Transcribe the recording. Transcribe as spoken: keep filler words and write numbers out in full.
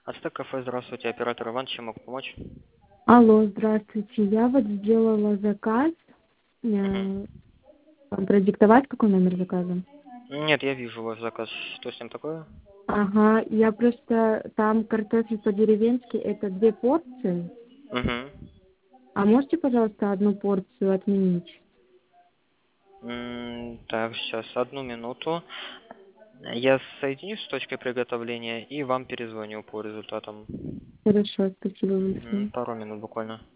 Ацтек кафе, здравствуйте, оператор Иван, чем могу помочь? Алло, здравствуйте. Я вот сделала заказ. Мгм. Э, Вам продиктовать, какой номер заказа? Нет, я вижу ваш заказ. Что с ним такое? Ага, я просто там картофель по-деревенски это две порции. Угу. А можете, пожалуйста, одну порцию отменить? Так, сейчас, одну минуту. Я соединюсь с точкой приготовления и вам перезвоню по результатам. Хорошо, спасибо Мгм, большое. пару минут буквально.